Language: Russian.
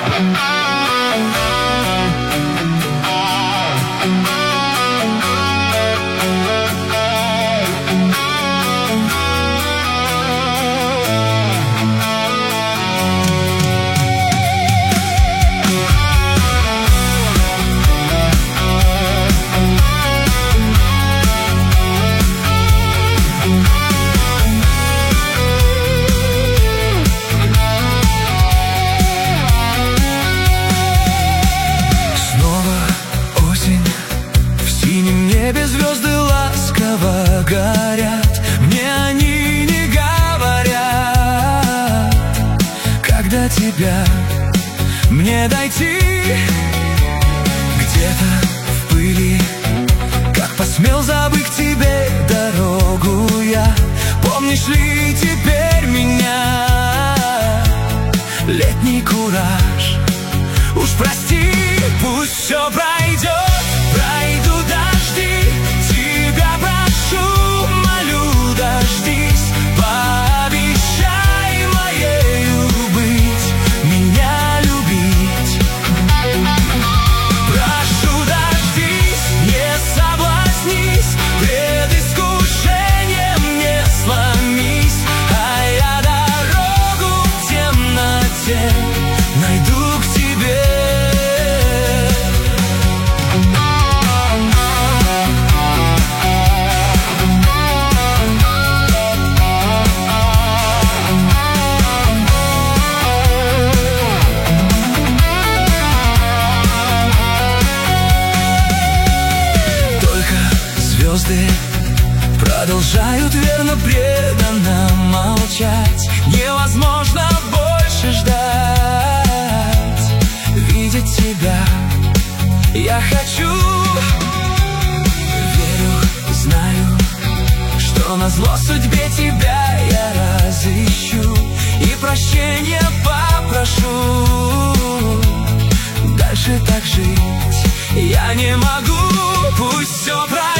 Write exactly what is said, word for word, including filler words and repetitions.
Звезды ласково горят, мне они не говорят, когда тебя мне дойти. Где-то в пыли, как посмел забыть тебе дорогу я. Помнишь ли теперь меня? Летний кураж, уж прости, пусть все пройдет. Пройду дожди, тебя прошу, молю, дождись. Пообещай моею быть, меня любить. Прошу, дождись, не соблазнись, пред искушением не сломись. А я дорогу в темноте найду к тебе. Звезды продолжают верно, преданно молчать. Невозможно больше ждать, видеть тебя я хочу. Верю, знаю, что назло судьбе тебя я разыщу и прощения попрошу. Дальше так жить я не могу, пусть все пройдет.